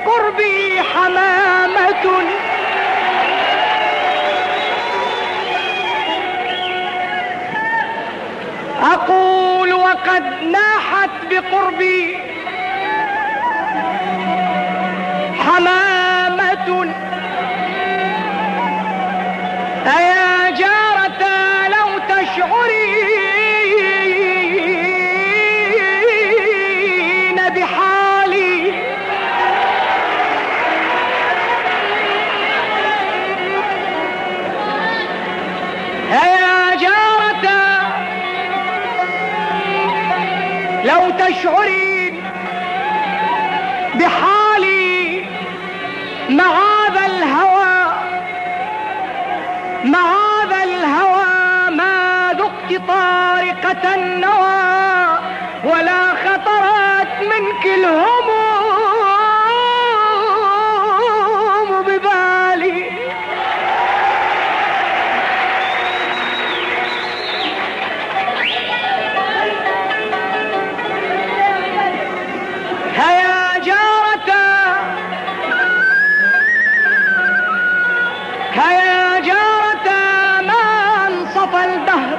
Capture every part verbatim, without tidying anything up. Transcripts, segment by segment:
بقربي حمامة أقول وقد ناحت بقربي حمامة أيا جارة لو تشعرين بحالي أيا جارة لو تشعرين بحالي معاذ الهوى معاذ الهوى ما ذقت طارقة النوى ولا خطرت منك الهموم ببالي هيا جارة هيا جارة ما انصف الدهر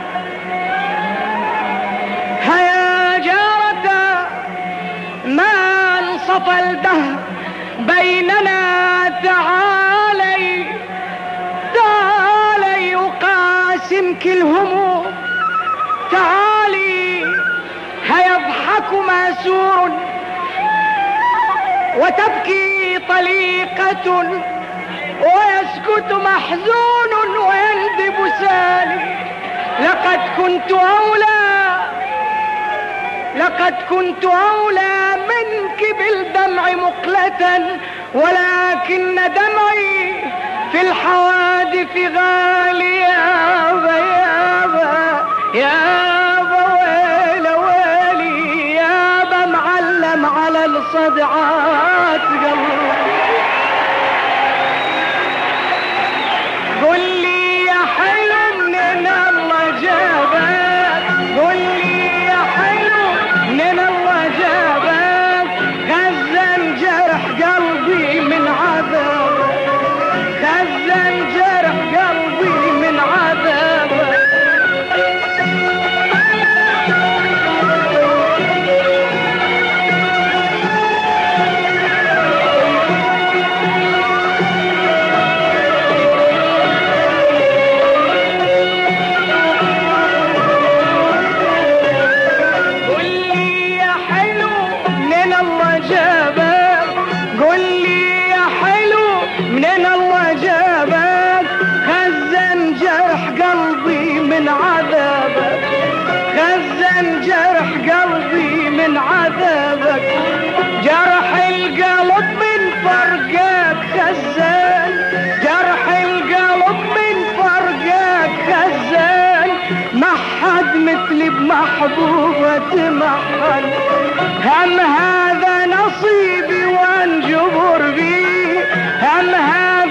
هيا جارة ما انصف الدهر بيننا تعالي تعالي أقاسمك الهموم تعالي هيضحك ماسور وتبكي طليقة ويسكت محزون ويندب سالي لقد كنت أولى لقد كنت أولى منك بالدمع مقلة ولكن دمعي في الحوادث غالي يابا يابا يابا ويل ويلي يابا معلم على الصدعات قلبي قل لي يا حلو من الله جابك قل لي يا حلو من الله جابك خزن جرح قلبي من عذابك خزن جرح قلبي من عذابك عذابك جرح القلب من فرقك خزان جرح القلب من فرقك خزان ما حد مثلي بمحبوبة محل هم هذا نصيبي وانجبر بيه هم هذا